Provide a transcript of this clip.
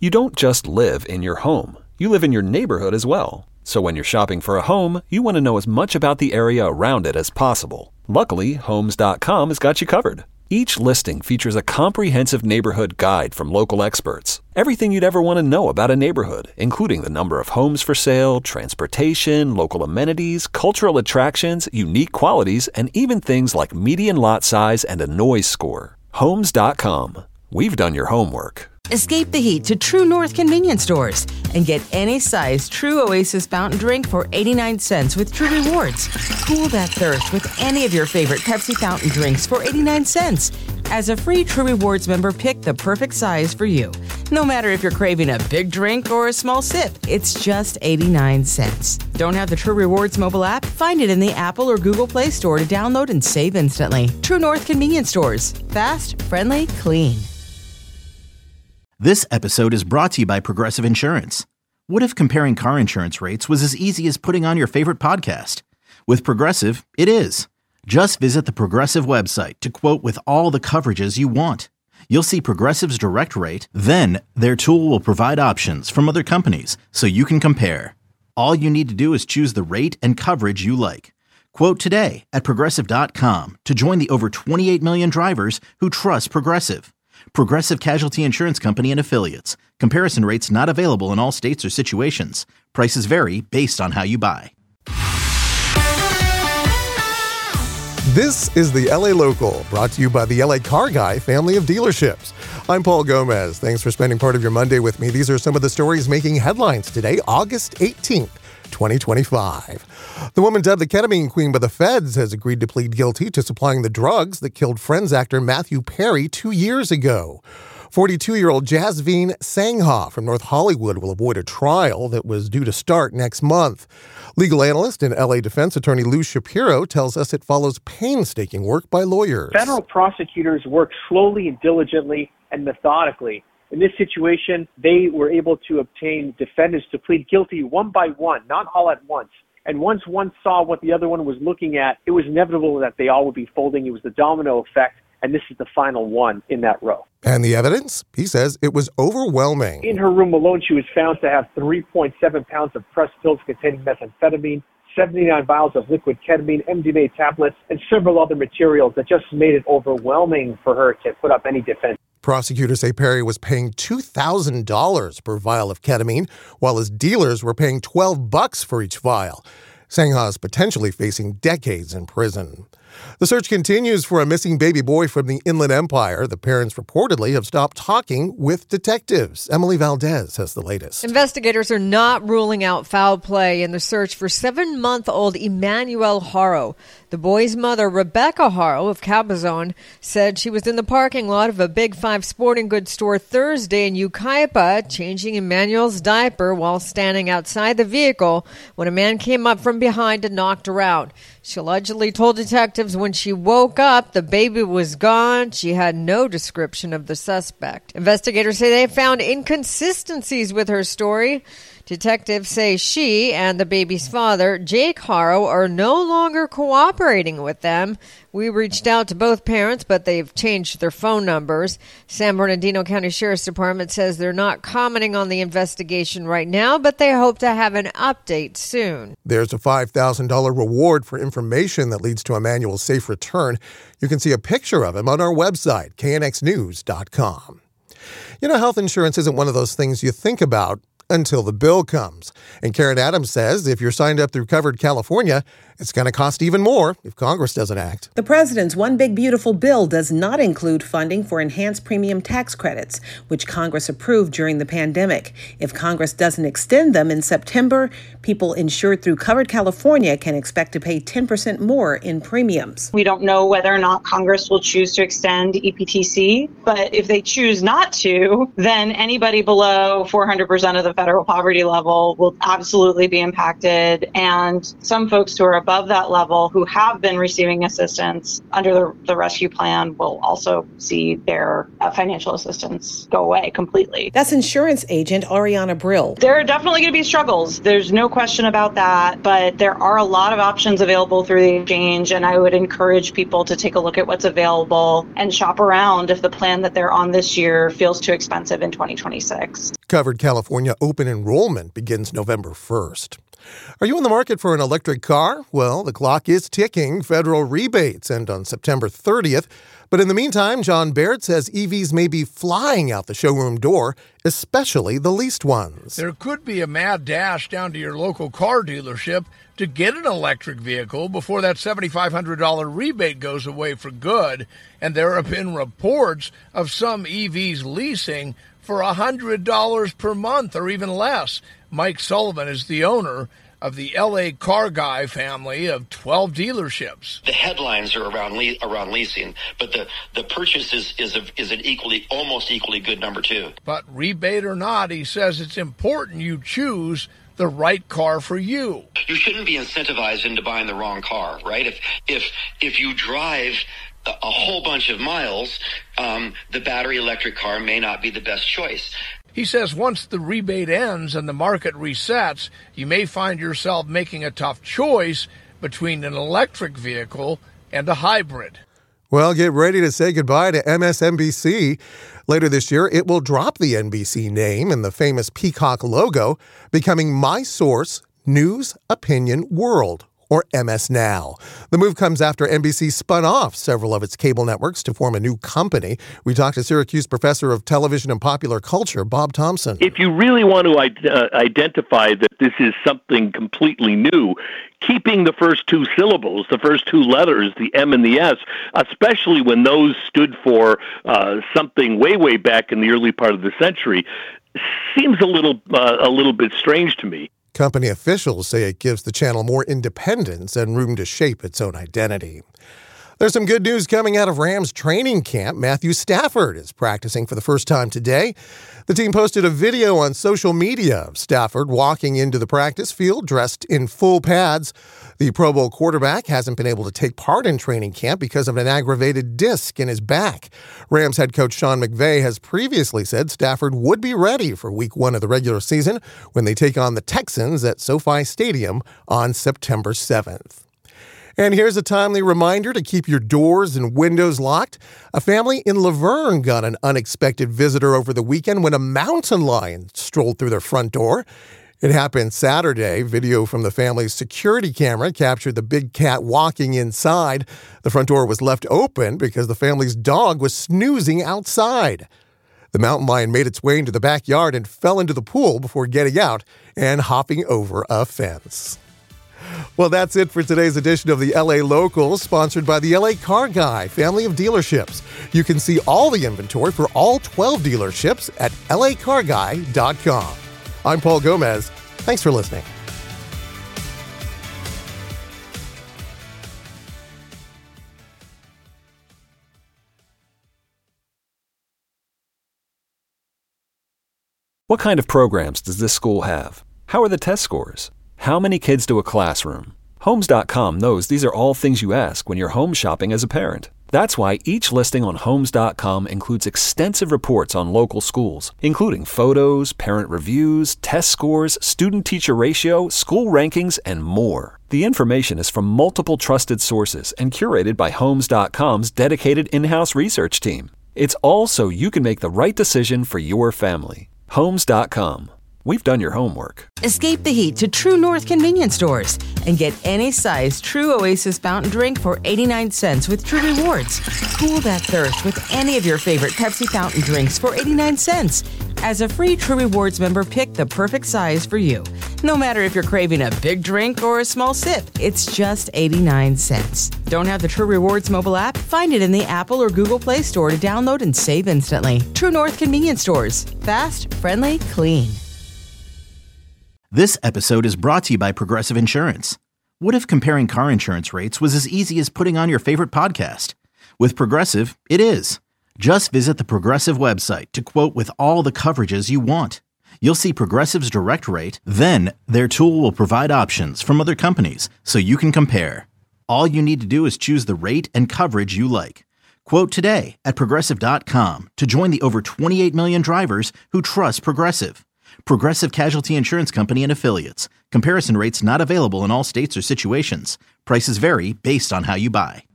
You don't just live in your home. You live in your neighborhood as well. So when you're shopping for a home, you want to know as much about the area around it as possible. Luckily, Homes.com has got you covered. Each listing features a comprehensive neighborhood guide from local experts. Everything you'd ever want to know about a neighborhood, including the number of homes for sale, transportation, local amenities, cultural attractions, unique qualities, and even things like median lot size and a noise score. Homes.com. We've done your homework. Escape the heat to True North convenience stores and get any size True Oasis fountain drink for 89 cents with True Rewards. Cool that thirst with any of your favorite Pepsi fountain drinks for 89 cents. As a free True Rewards member, pick the perfect size for you. No matter if you're craving a big drink or a small sip, it's just 89 cents. Don't have the True Rewards mobile app? Find it in the Apple or Google Play Store to download and save instantly. True North convenience stores. Fast, friendly, clean. This episode is brought to you by Progressive Insurance. What if comparing car insurance rates was as easy as putting on your favorite podcast? With Progressive, it is. Just visit the Progressive website to quote with all the coverages you want. You'll see Progressive's direct rate, then their tool will provide options from other companies so you can compare. All you need to do is choose the rate and coverage you like. Quote today at Progressive.com to join the over 28 million drivers who trust Progressive. Progressive Casualty Insurance Company and Affiliates. Comparison rates not available in all states or situations. Prices vary based on how you buy. This is the LA Local, brought to you by the LA Car Guy family of dealerships. I'm Paul Gomez. Thanks for spending part of your Monday with me. These are some of the stories making headlines today, August 18th. 2025. The woman dubbed the ketamine queen by the feds has agreed to plead guilty to supplying the drugs that killed Friends actor Matthew Perry 2 years ago. 42-year-old Jasveen Sangha from North Hollywood will avoid a trial that was due to start next month. Legal analyst and LA defense attorney Lou Shapiro tells us it follows painstaking work by lawyers. Federal prosecutors work slowly and diligently and methodically. In this situation, they were able to obtain defendants to plead guilty one by one, not all at once. And once one saw what the other one was looking at, it was inevitable that they all would be folding. It was the domino effect, and this is the final one in that row. And the evidence? He says it was overwhelming. In her room alone, she was found to have 3.7 pounds of pressed pills containing methamphetamine, 79 vials of liquid ketamine, MDMA tablets, and several other materials that just made it overwhelming for her to put up any defense. Prosecutors say Perry was paying $2,000 per vial of ketamine, while his dealers were paying $12 for each vial. Sangha is potentially facing decades in prison. The search continues for a missing baby boy from the Inland Empire. The parents reportedly have stopped talking with detectives. Emily Valdez has the latest. Investigators are not ruling out foul play in the search for 7-month-old Emmanuel Haro. The boy's mother, Rebecca Haro of Cabazon, said she was in the parking lot of a Big Five sporting goods store Thursday in Yucaipa, changing Emmanuel's diaper while standing outside the vehicle when a man came up from behind and knocked her out. She allegedly told detectives when she woke up, the baby was gone. She had no description of the suspect. Investigators say they found inconsistencies with her story. Detectives say she and the baby's father, Jake Haro, are no longer cooperating with them. We reached out to both parents, but they've changed their phone numbers. San Bernardino County Sheriff's Department says they're not commenting on the investigation right now, but they hope to have an update soon. There's a $5,000 reward for information that leads to Emmanuel's safe return. You can see a picture of him on our website, knxnews.com. You know, health insurance isn't one of those things you think about until the bill comes. And Karen Adams says if you're signed up through Covered California, it's going to cost even more if Congress doesn't act. The president's One Big Beautiful Bill does not include funding for enhanced premium tax credits, which Congress approved during the pandemic. If Congress doesn't extend them in September, people insured through Covered California can expect to pay 10% more in premiums. We don't know whether or not Congress will choose to extend EPTC, but if they choose not to, then anybody below 400% of the federal poverty level will absolutely be impacted. And some folks who are above that level who have been receiving assistance under the rescue plan will also see their financial assistance go away completely. That's insurance agent Ariana Brill. There are definitely going to be struggles. There's no question about that, but there are a lot of options available through the exchange, and I would encourage people to take a look at what's available and shop around if the plan that they're on this year feels too expensive in 2026. Covered California open enrollment begins November 1st. Are you in the market for an electric car? Well, the clock is ticking. Federal rebates end on September 30th. But in the meantime, John Baird says EVs may be flying out the showroom door, especially the leased ones. There could be a mad dash down to your local car dealership to get an electric vehicle before that $7,500 rebate goes away for good. And there have been reports of some EVs leasing for $100 per month or even less. Mike Sullivan is the owner of the LA Car Guy family of 12 dealerships. The headlines are around leasing, but the purchase is an almost equally good number too. But rebate or not, he says it's important you choose the right car for you. You shouldn't be incentivized into buying the wrong car, right? If you drive a whole bunch of miles, the battery electric car may not be the best choice. He says once the rebate ends and the market resets, you may find yourself making a tough choice between an electric vehicle and a hybrid. Well, get ready to say goodbye to MSNBC. Later this year, it will drop the NBC name and the famous peacock logo, becoming My Source News Opinion World, or MS Now. The move comes after NBC spun off several of its cable networks to form a new company. We talked to Syracuse professor of television and popular culture, Bob Thompson. If you really want to identify that this is something completely new, keeping the first two syllables, the first two letters, the M and the S, especially when those stood for something way back in the early part of the century, seems a little bit strange to me. Company officials say it gives the channel more independence and room to shape its own identity. There's some good news coming out of Rams training camp. Matthew Stafford is practicing for the first time today. The team posted a video on social media of Stafford walking into the practice field dressed in full pads. The Pro Bowl quarterback hasn't been able to take part in training camp because of an aggravated disc in his back. Rams head coach Sean McVay has previously said Stafford would be ready for week 1 of the regular season when they take on the Texans at SoFi Stadium on September 7th. And here's a timely reminder to keep your doors and windows locked. A family in Laverne got an unexpected visitor over the weekend when a mountain lion strolled through their front door. It happened Saturday. Video from the family's security camera captured the big cat walking inside. The front door was left open because the family's dog was snoozing outside. The mountain lion made its way into the backyard and fell into the pool before getting out and hopping over a fence. Well, that's it for today's edition of the LA Local, sponsored by the LA Car Guy family of dealerships. You can see all the inventory for all 12 dealerships at lacarguy.com. I'm Paul Gomez. Thanks for listening. What kind of programs does this school have? How are the test scores? How many kids do a classroom? Homes.com knows these are all things you ask when you're home shopping as a parent. That's why each listing on Homes.com includes extensive reports on local schools, including photos, parent reviews, test scores, student-teacher ratio, school rankings, and more. The information is from multiple trusted sources and curated by Homes.com's dedicated in-house research team. It's all so you can make the right decision for your family. Homes.com. We've done your homework. Escape the heat to True North convenience stores and get any size True Oasis fountain drink for 89 cents with True Rewards. Cool that thirst with any of your favorite Pepsi fountain drinks for 89 cents. As a free True Rewards member, pick the perfect size for you. No matter if you're craving a big drink or a small sip, it's just 89 cents. Don't have the True Rewards mobile app? Find it in the Apple or Google Play Store to download and save instantly. True North convenience stores. Fast, friendly, clean. This episode is brought to you by Progressive Insurance. What if comparing car insurance rates was as easy as putting on your favorite podcast? With Progressive, it is. Just visit the Progressive website to quote with all the coverages you want. You'll see Progressive's direct rate, then their tool will provide options from other companies so you can compare. All you need to do is choose the rate and coverage you like. Quote today at Progressive.com to join the over 28 million drivers who trust Progressive. Progressive Casualty Insurance Company and Affiliates. Comparison rates not available in all states or situations. Prices vary based on how you buy.